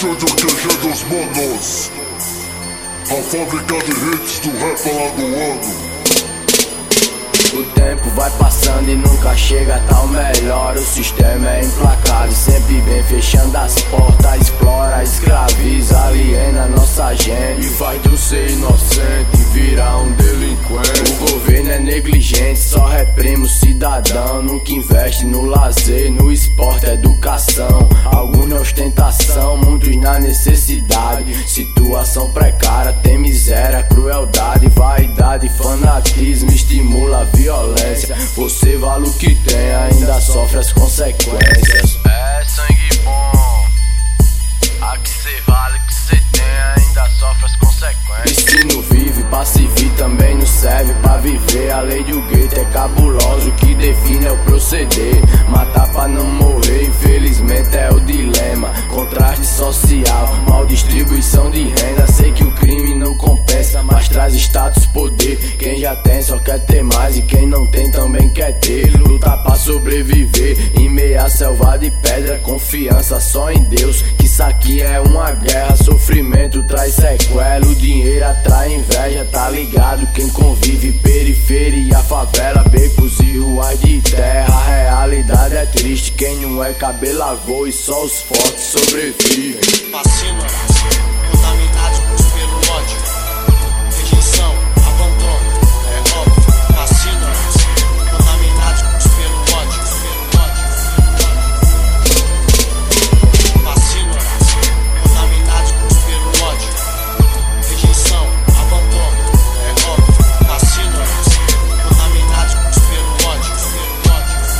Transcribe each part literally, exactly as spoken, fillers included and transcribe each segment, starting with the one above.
Estúdio Q G dos manos, a fábrica de hits do rap alagoano. O tempo vai passando e nunca chega tal melhor. O sistema é implacável, sempre vem fechando as portas. Explora, escraviza, aliena nossa gente e faz do ser inocente virar um delinquente. O governo é negligente, só reprime o cidadão. Nunca investe no lazer, no esporte, educação. Alguns na ostentação, muitos na necessidade. Situação precária, tem miséria, crueldade, vaidade, fanatismo, estimula a violência. Você vale o que tem, ainda sofre as consequências. É sangue bom, a que cê vale, o que cê tem, ainda sofre as consequências. E se não vive, pra se vir também não serve pra viver. A lei do gueto é cabulosa, o que define é o proceder. Matar pra não morrer, infelizmente é o dilema. Contraste social, mal distribuição de renda. Sei que o crime não compensa, mas traz status, poder. Quem já tem só quer ter mais, e quem não tem também quer ter. Luta pra sobreviver em meia selva de pedra. Confiança só em Deus, que isso aqui é uma guerra. Sofrimento traz sequela, o dinheiro atrai inveja. Tá ligado quem convive periferia, favela, becos e ruas de terra. A realidade é triste, quem não é cabelo a voo, e só os fortes sobrevivem. Fascínoras, contaminados pelo ódio, rejeição, abandono, é óbvio. Fascínoras, contaminados pelo ódio, pelo ódio. Fascínoras, contaminados pelo ódio, rejeição, abandono, é óbvio. Fascínoras, contaminados pelo ódio, pelo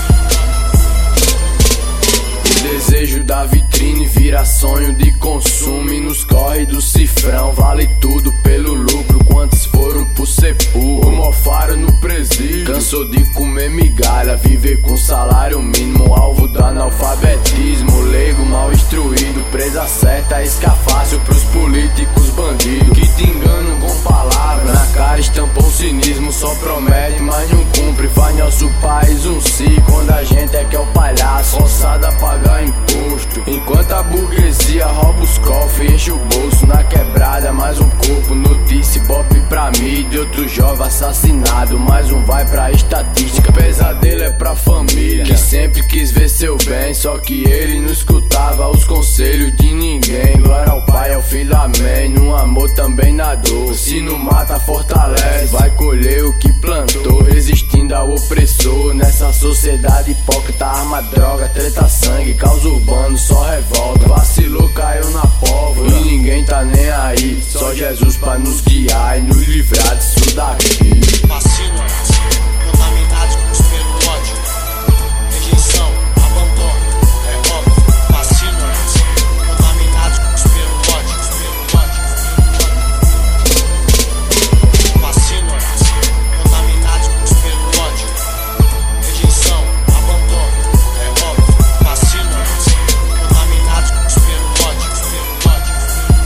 ódio. O desejo da vitrine vira sonho de consumo, e nos corre do cifrão vale tudo pelo lucro. Quantos foram por ser burro, mofaram no presídio. Cansou de comer migalha, viver com salário mínimo, alvo do analfabetismo. Leigo mal instruído, presa certa, isca fácil pros políticos bandidos que te enganam com palavras. Na cara estampam cinismo, só promete, mas não cumpre. Faz nosso país um si, quando a gente é que é o palhaço, forçado a pagar imposto. Enquanto a burguesia rouba os cofres, enche o bolso na quebrada. Mais um corpo, notícia, ibope pra mídia. Outro jovem assassinado, mais um vai pra estatística. Pesadelo é pra família, que sempre quis ver seu bem, só que ele não escutava os conselhos de ninguém. Glória ao Pai, ao Filho, amém. No amor também na dor, se não mata fortalece. Vai colher o que plantou, resistindo ao opressor. Nessa sociedade hipócrita, arma, droga, treta, sangue, caos urbano, só revolta. Vacilou, caiu na pólvora e ninguém tá nem aí. Só Jesus pra nos guiar e nos livrar disso daqui. Fascínoras, contaminados pelo ódio, rejeição, abandono, é óbvio. Fascínoras, contaminados pelo ódio, pelo ódio. Fascínoras, contaminados pelo ódio, rejeição, abandono, é óbvio. Fascínoras, contaminados pelo ódio, pelo ódio.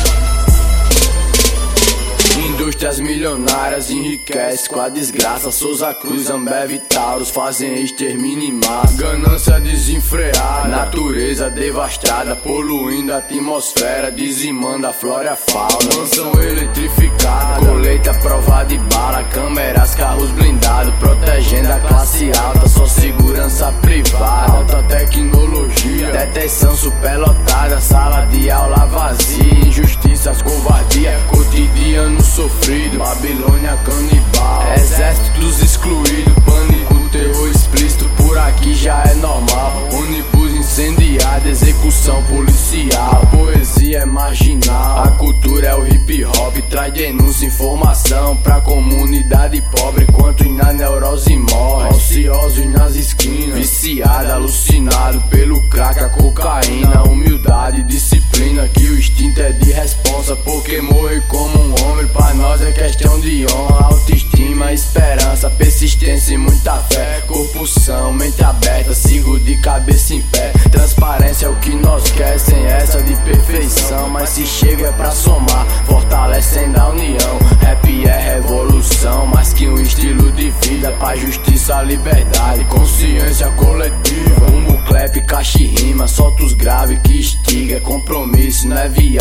Indústrias milionárias enriquecem com a desgraça. Souza Cruz, Ambev e Taurus fazem extermínio em massa. Ganância desenfreada, natureza devastada, poluindo a atmosfera, dizimando a flora e a fauna. Mansão eletrificada, colheita prova de bala, câmeras, carros blindados, protegendo a classe alta, só segurança privada. Alta tecnologia, detenção superlotada, sala de aula vazia, injustiças, covardia, cotidiano sofrido, Babilônia canibal, exércitos excluídos, pânico, terror explícito, por aqui já é normal. Ônibus incendiado, execução policial, a poesia é marginal, a cultura é o hip hop, traz denúncia, informação pra comunidade pobre. Quantos na neurose morrem, ociosos nas esquinas, viciado, alucinado pelo crack, a cocaína. Humildade, disciplina, que o instinto é de responsa, porque morrer como um homem pra nós é questão de honra. Autoestima, esperança, persistência e muita fé. Corpo são, mente aberta, sigo de cabeça em pé. Transparência é o que nós quer, sem essa de perfeição, mas se chega é pra somar, fortalecendo a união. Rap é revolução, mais que um estilo de vida, pra justiça, liberdade, consciência coletiva. Rumo, clap, caixa e rima, solta os graves que instiga. Compromisso não é viagem,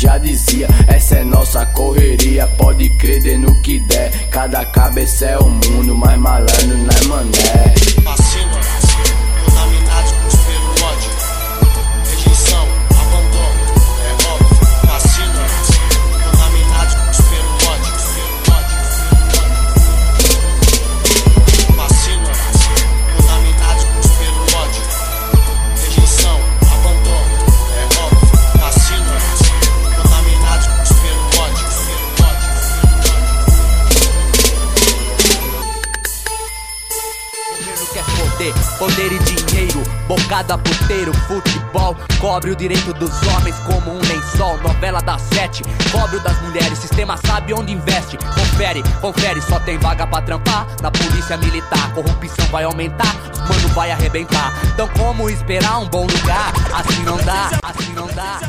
já dizia, essa é nossa correria. Pode crer de no que der, cada cabeça é um mundo, mas malandro não é mané. Fascínoras, contaminados pelo ódio, rejeição, abandono, é óbvio. Fascínoras, contaminados pelo ódio, pelo ódio. Fascínoras, contaminados pelo ódio, rejeição, abandono, é óbvio. Fascínoras, contaminados pelo ódio, pelo ódio. Governo quer poder, poder e dinheiro, bocada puteiro, futebol, cobre o direito dos homens como um lençol, novela das sete, cobre o das mulheres, sistema sabe onde investe, confere, confere, só tem vaga pra trampar, na polícia militar, corrupção vai aumentar, os mano vai arrebentar, então como esperar um bom lugar, assim não dá, assim não dá.